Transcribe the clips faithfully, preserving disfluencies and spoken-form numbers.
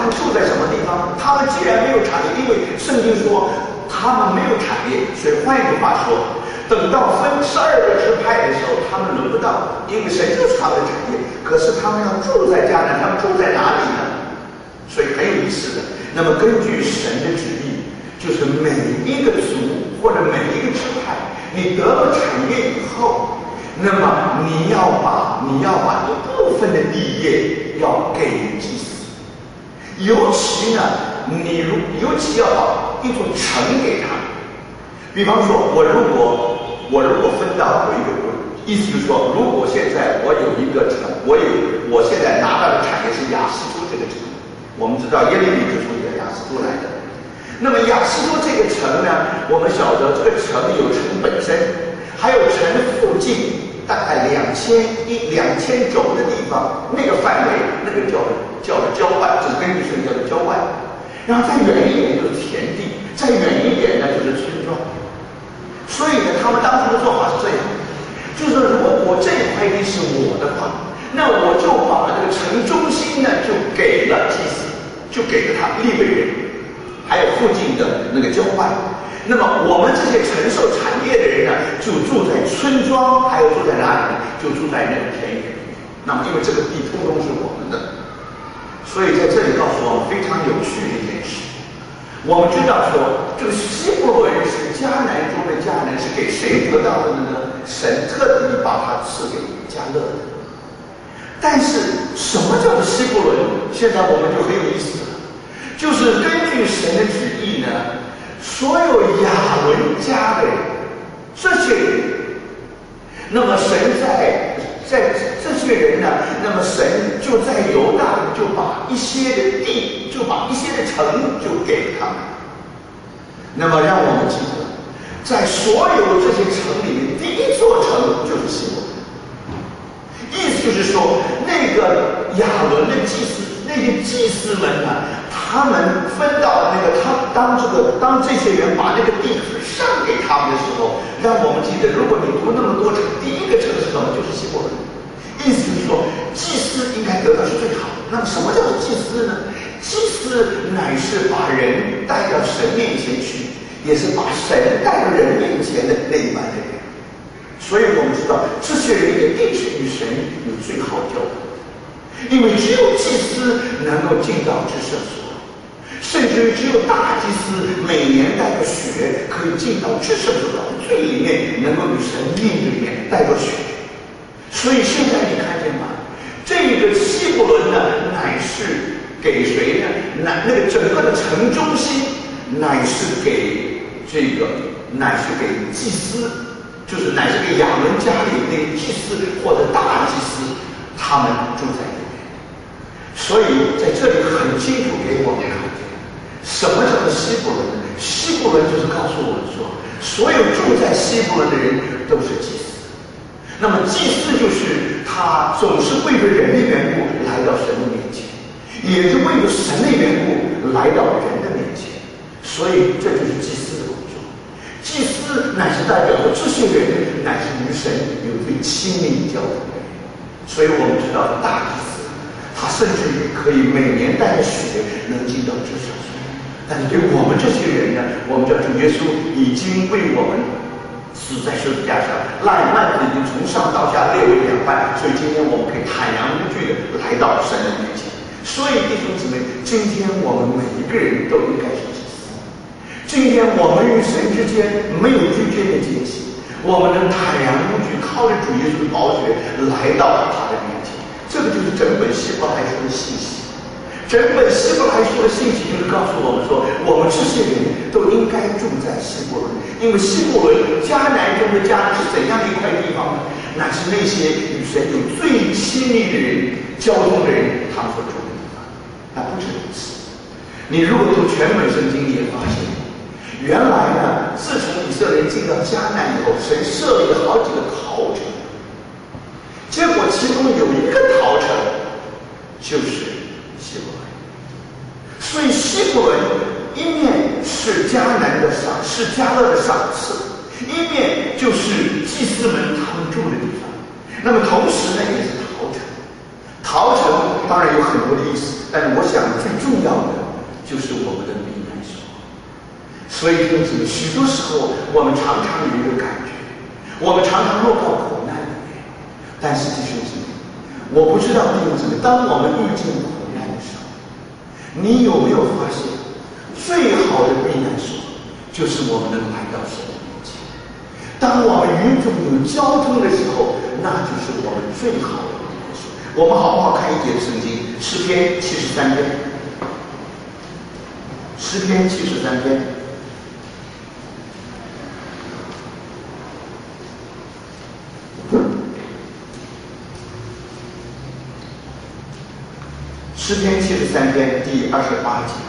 们住在什么地方？他们既然没有产业，因为圣经说他们没有产业，所以换一句话说，等到分十二个支派的时候，他们轮不到，因为神就是他们的产业。可是他们要住在迦南，他们住在哪里呢？所以很有意思的。那么根据神的旨意，就是每一个族或者每一个支派，你得了产业以后，那么你要把你要把一部分的地业要给祭司，尤其呢，你如尤其要把一座城给他。比方说，我如果我如果分到有一个，意思就是说，如果现在我有一个城，我有我现在拿到的产业是亚斯都这个城，我们知道耶利米是从这个亚斯都来的。那么亚斯都这个城呢，我们晓得这个城有城本身，还有城附近。大概两千一两千轴的地方，那个范围，那个叫叫做郊外，就是根据圣经叫做郊外。然后再远一点就是田地，再远一点呢就是村庄。所以呢，他们当初的做法是这样，就是如果这块地是我的话，那我就把这个城中心呢就给了祭司，就给了他利未人，还有附近的那个郊外。那么我们这些承受产业的人呢，就住在村庄，还有住在哪里呢？就住在那个田野里面。那么因为这个地通通是我们的，所以在这里告诉我们非常有趣的一件事。我们知道说，这个希伯伦是迦南中的迦南，是给谁得到的呢？神特地把它赐给迦勒的。但是什么叫做希伯伦？现在我们就很有意思了，就是根据神的旨意呢。所有亚伦家的这些人，那么神在在这些人呢，那么神就在犹大就把一些的地，就把一些的城就给他们。那么让我们记得，在所有这些城里面，第一座城就是希伯伦。意思就是说，那个亚伦的祭司，那些祭司们呢，他们分到那个他当这个当这些人把那个地上给他们的时候，让我们记得，如果你读那么多城，第一个城是什么？就是希伯伦。意思就是说，祭司应该得到是最好的。那么什么叫做祭司呢？祭司乃是把人带到神面前去，也是把神带到人面前的那一班的人。所以我们知道，这些人一定是与神有最好交往，因为只有祭司能够进到至圣所，甚至于只有大祭司每年带着血可以进到至圣所的最里面，能够与神面对面带着血。所以现在你看见吗？这个希伯伦呢，乃是给谁呢？乃那个整个的城中心，乃是给这个，乃是给祭司。就是乃是给亚伦家里那个祭司或者大祭司，他们住在里面。所以在这里很清楚给我们看见，什么叫做希伯伦呢？希伯伦就是告诉我们说，所有住在希伯伦的人都是祭司。那么祭司就是他总是为了人的缘故来到神的面前，也是为了神的缘故来到人的面前。所以这就是祭司的工作。祭司乃是代表着这些人乃是与神有最亲密交通的人，所以我们知道大祭司，他甚至于可以每年带着血能进到至圣所。但是对我们这些人呢，我们知道主耶稣已经为我们死在十字架上，烂幔子已经从上到下裂为两半，所以今天我们可以坦然无惧的来到神的面前。所以弟兄姊妹，今天我们每一个人都应该是祭司。今天我们与神之间没有之间的阶级，我们能坦然无惧，靠着主耶稣的宝血来到他的面前。这个就是整本希伯来书的信息。整本希伯来书的信息就是告诉我们说，我们这些人都应该住在希伯伦，因为希伯伦迦南中的迦南是怎样一块地方呢？乃是那些与神有最亲密的人、交通的人，他们所住的地方。那不止如此，你如果读全本圣经，你也发现。原来呢，自从以色列人进到迦南以后，神设立了好几个逃城，结果其中有一个逃城就是希伯伦。所以希伯伦一面是迦南的赏，是迦勒的赏赐，一面就是祭司们他们住的地方。那么同时呢，也是逃城。逃城当然有很多的意思，但是我想最重要要的就是我们的避难所。所以弟兄姊妹，许多时候我们常常有一个感觉，我们常常落到苦难里面。但是弟兄姊妹，我不知道弟兄姊妹，当我们遇见苦难的时候，你有没有发现，最好的避难所就是我们能来到神的面前。当我们与主有交通的时候，那就是我们最好的避难所。我们好不好看一节圣经？诗篇七十三篇，诗篇七十三篇。诗篇七十三篇第二十八节，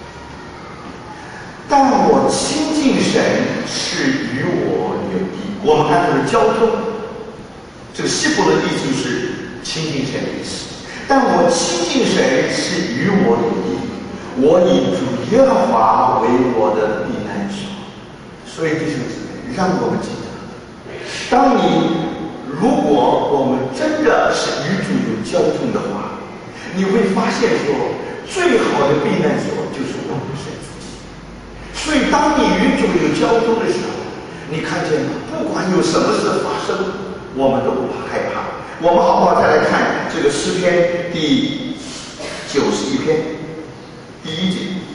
但我亲近神是与我有益。我们看这个交通，这个希伯来意思就是亲近神的意思。但我亲近神是与我有益，我以主耶和华为我的避难所。所以弟兄姊妹，让我们记得，当你如果我们真的是与主有交通的话，你会发现说，最好的避难所就是我们神自己。所以当你与主有交通的时候，你看见不管有什么事发生，我们都不怕害怕。我们好不好再来看这个诗篇第九十一篇第一节，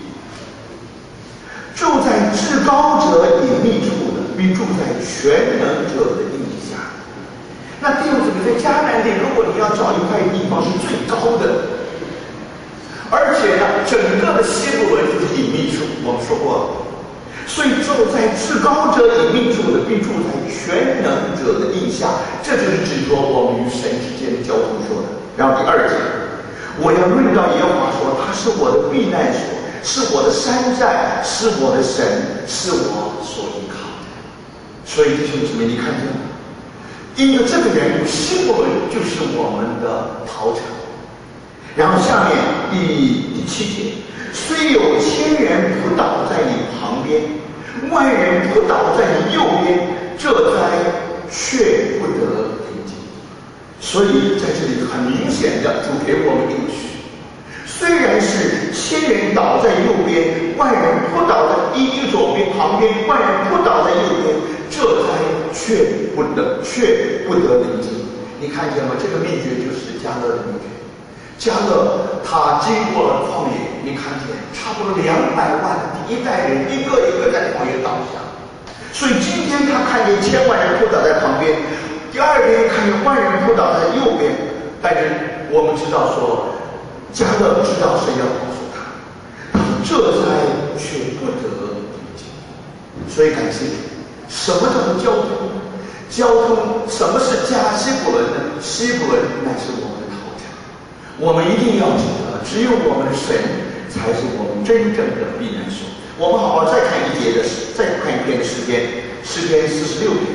住在至高者隐秘处的，并住在全能者的荫下。那弟兄姊妹，在迦南地，如果你要找一块地方是最高的，而且呢，整个的希伯伦就是隐秘处，我们说过了。所以住在至高者隐秘处的，并住在全能者的荫下，这就是指说我们与神之间的交通说的。然后第二节，我要论到耶和华说，他是我的避难所，是我的山寨，是我的神，是我所依靠的。所以弟兄姊妹，你看见吗？因着这个缘故，希伯伦就是我们的逃城。然后下面第第七节，虽有千人扑倒在你旁边，万人扑倒在你右边，这灾却不得平静。所以在这里很明显的主给我们应许，虽然是千人倒在右边，万人扑倒在一一左边旁边，万人扑倒在右边，这灾却不得却不得平静。你看见吗？这个秘诀就是迦勒的秘诀。迦勒他经过了旷野，你看见差不多两百万的第一代人一个一个在旷野倒下，所以今天他看见千万人扑倒在旁边，第二天看见万人扑倒在右边，但是我们知道说，迦勒知道神要告诉他，这灾却不得平静。所以感谢主，什么叫做交通？交通什么是加希伯伦呢？希伯伦乃是我们的逃城。我们一定要记得，只有我们的神才是我们真正的避难所。我们好好再看一节的诗，再看一篇的诗篇，诗篇四十六篇。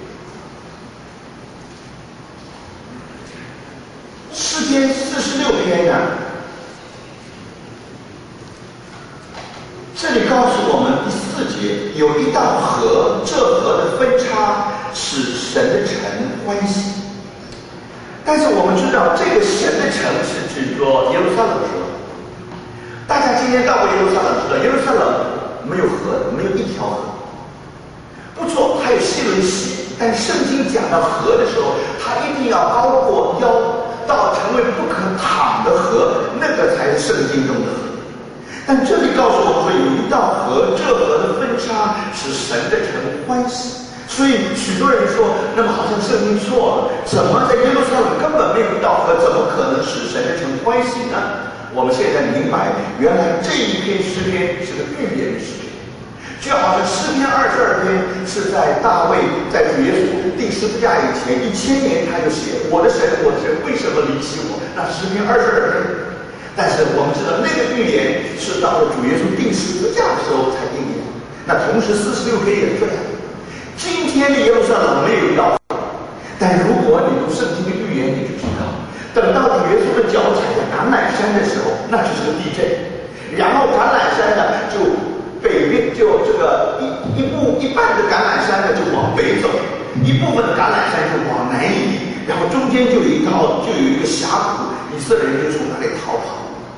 诗篇四十六篇呢，这里告诉我们第四节，有一道河，这河的分叉使神的城欢喜。但是我们知道，这个神的城是指说耶路撒冷说。大家今天到过耶路撒冷知道，耶路撒冷没有河，没有一条河。不错，还有西伦溪，但圣经讲到河的时候，它一定要高过腰，到成为不可淌的河，那个才是圣经中的河。但这里告诉我们说，有一道河，这河的分叉使神的城欢喜。所以许多人说，那么好像圣经错了，怎么在耶路撒冷根本没有一道河，怎么可能使神的城欢喜呢？我们现在明白，原来这一篇诗篇是个预言的诗篇，就好像诗篇二十二篇是在大卫在主耶稣钉十字架以前一千年他就写，我的神，我的神为什么离弃我？那诗篇二十二篇。但是我们知道，那个预言是到了主耶稣钉十字架的时候才应验。那同时四十六篇也是这样。今天的耶路撒冷没有一道河，但如果你读圣经的预言，你就知道，等到主耶稣的脚踩在橄榄山的时候，那就是个地震，然后橄榄山呢就北边就这个一一部一半的橄榄山呢就往北走，一部分的橄榄山就往南移，然后中间就有一道就有一个峡谷，以色列人就从那里逃跑。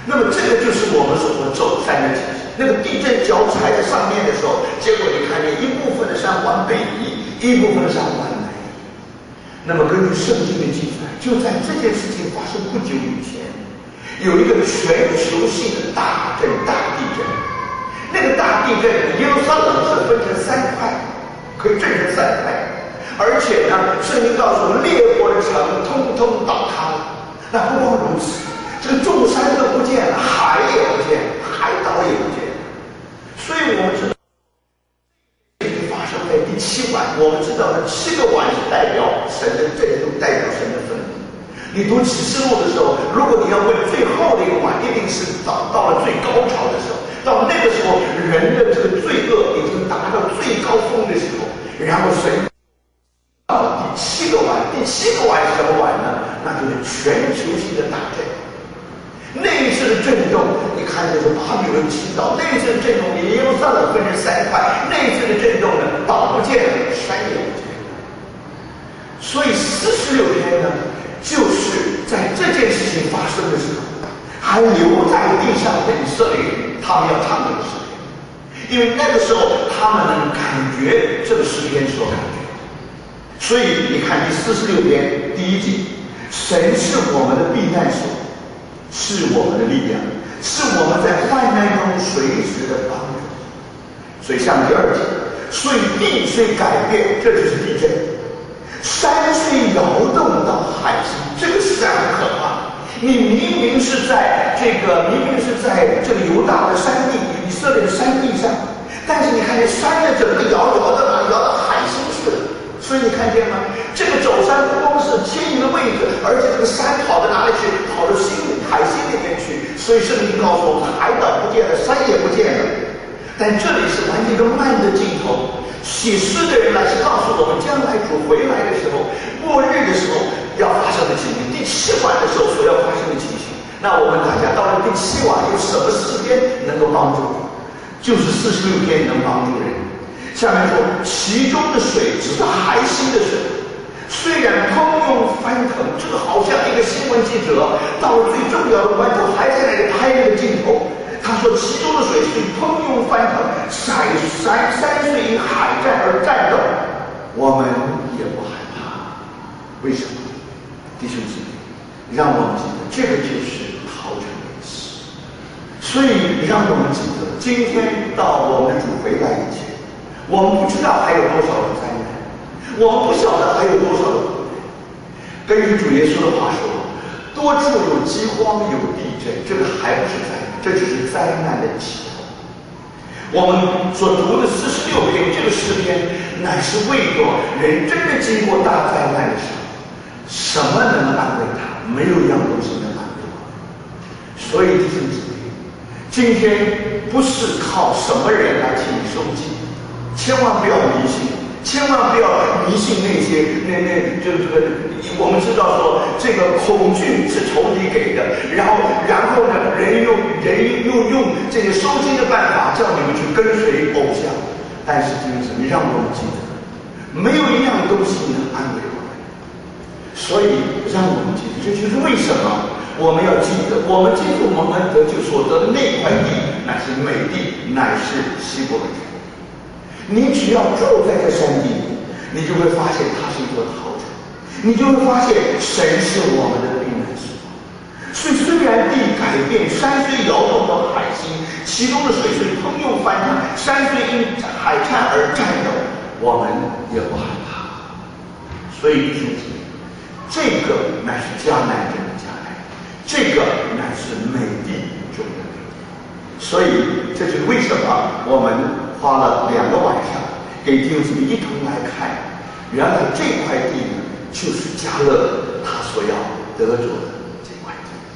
那么这个就是我们所说走山的情形。那个地震脚踩在上面的时候，结果你看见一部分的山往北移，一部分的山往南移。那么根据圣经的记载，就在这件事情发生不久以前，有一个全球性的大震大地震。那个大地震，耶路撒冷是分成三块，可以震成三块。而且呢，圣经告诉我们，列国的城通通倒塌了。那不光如此，这个众山都不见了，海也不见了，海岛也不见了。所以我们知道，发生在第七晚，我们知道这七个晚是代表神的震动，代表神的愤怒。你读启示录的时候，如果你要问最后的一个晚，一定是到到了最高潮的时候，到那个时候，人的这个罪恶已经达到最高峰的时候，然后神到了第七个晚，第七个晚是什么晚呢？那就是全球性的大震。那一次的震动，你看这个巴比伦倾倒；那一次的震动，耶路撒冷分成三块；那一次的震动呢，岛不见了，山也不见了。所以四十六天呢，就是在这件事情发生的时候，还留在地上的以色列人，他们要唱这个诗篇，因为那个时候他们能感觉这个诗篇所感觉。所以你看第四十六篇第一节，神是我们的避难所，是我们的力量，是我们在患难中随时的帮助。所以像第二节，所以地虽改变，这就是地震；山虽摇动到海心，这个实在很可怕。你明明是在这个，明明是在这个犹大的山地，以色列的山地上，但是你看见山的整个摇摇到哪？摇到海心去了。所以你看见吗？这个走山不光是迁移的位置，而且这个山跑到哪里去？跑到心海心里面去。所以圣经告诉我们，海岛不见了，山也不见了。但这里是完全一个慢的镜头。写诗的人来是告诉我们，将来主回来的时候，末日的时候要发生的情形，第七晚的时候所要发生的情形。那我们大家到了第七晚，有什么诗篇能够帮助你？就是四十六篇能帮助人。下面说，其中的水只是海心的水，虽然滂涌翻腾，这个好像一个新闻记者到了最重要的关头，还在那里拍那个镜头。他说，其中的水虽滂涌翻腾，山山山虽因海战而战斗，我们也不害怕。为什么？弟兄姊妹，让我们记得，这个就是逃城的意思。所以让我们记得，今天到我们的主回来以前，我们不知道还有多少的灾难，我们不晓得还有多少的苦难。根据主耶稣的话说，多处有饥荒，有地震，这个还不是灾难，这只是灾难的起头。我们所读的四十六篇这个诗篇，乃是为着人真的经过大灾难的时候，什么能安慰他？没有一样东西能安慰我们。所以弟兄姊妹，今天不是靠什么人来替你受尽。千万不要迷信，千万不要迷信那些那那这个这个，我们知道说这个恐惧是仇敌给的，然后然后呢，人用人又用这个收金的办法叫你们去跟随偶像，但是弟兄姊妹，让我们记得，没有一样东西能安慰我们，所以让我们记得，这就是为什么我们要记得，我们进入蒙恩得救所得的那块地，乃是美地，乃是希伯来。你只要住在这山地里，你就会发现它是一座好城，你就会发现神是我们的避难所。所以虽然地改变，山虽摇动到海心，其中的水虽滂涌翻腾，山虽因海战而战斗，我们也不害怕。所以弟兄姊妹，这个乃是迦南人的迦南，这个乃是美地中的美地。所以这就是为什么我们花了两个晚上给弟兄姊妹一同来看，原来这块地呢，就是迦勒他所要得着的这块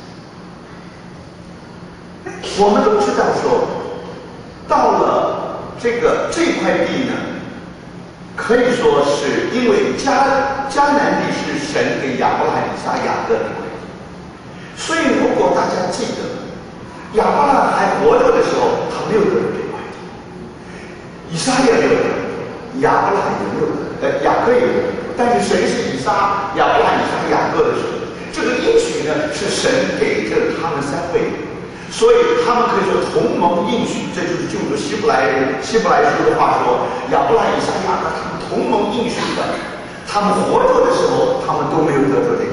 地。我们都知道说，到了这个这块地呢，可以说是因为迦迦南地是神给亚伯拉罕、以撒、雅各的块地，所以如果大家记得，亚伯拉罕还活着的时候，他没有得着这块地。以撒也没有得，亚伯拉罕也没有得，呃，雅各也没有得。但是谁是以撒、亚伯拉罕、以撒、雅各的时候，这个应许呢是神给这他们三位。 所以他们可以说同盟应许，这就是旧约希伯来人希伯来书的话说，亚伯拉罕、以撒、雅各他们同盟应许的，他们活着的时候，他们都没有得着这个。